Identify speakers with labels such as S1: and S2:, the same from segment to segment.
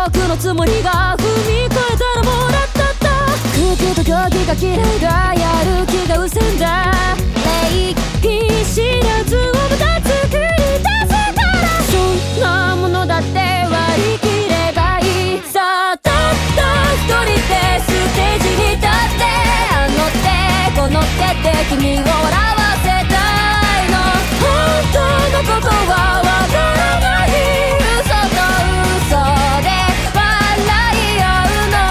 S1: 僕のつもりが踏み越えたらもらったった空気と空気が嫌いだやる気が失せんだ礼儀知らずをまた作り出すからそんなものだって割り切ればいいさあたった一人でステージに立ってあの手この手で君を笑わせたいの本当のことはわからない嘘と嘘で笑い合うの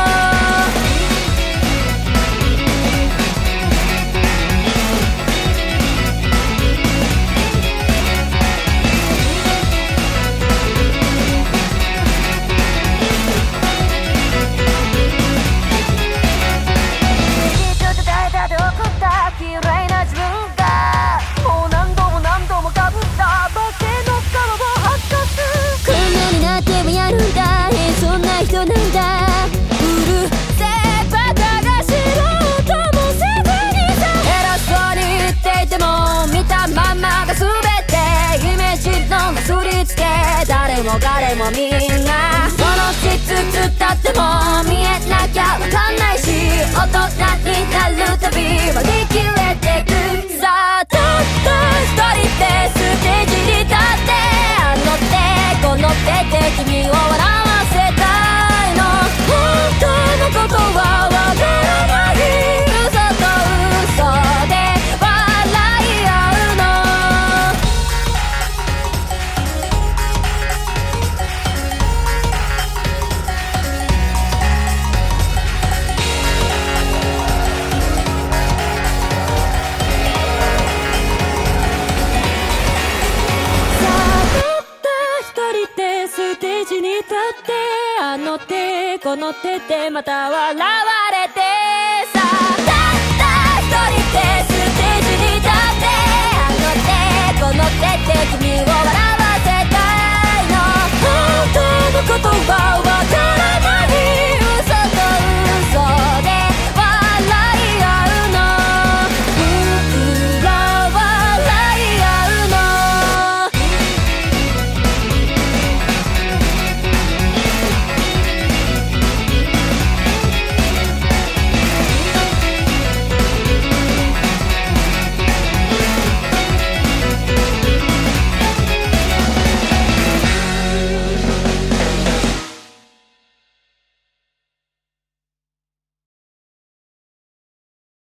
S1: 一度叩いたで怒った嫌いな自分がもう何度も何度もかぶった化けの皮を発覚こんなになってもやるんだそんな人なんだうるせえバカが知ろうともせずにさ偉そうに言っていても見たまんまが全てイメージのなすりつけ誰も彼もみんなそのしつつだっても見えなきゃわかんないし大人になるたび割り切れてくさあたった一人でステージに立ってあの手この手で君を笑わせたいの本当のことはわからない嘘と嘘で笑い合うのさあたった一人でステージに立ってあの手この手でまた笑わ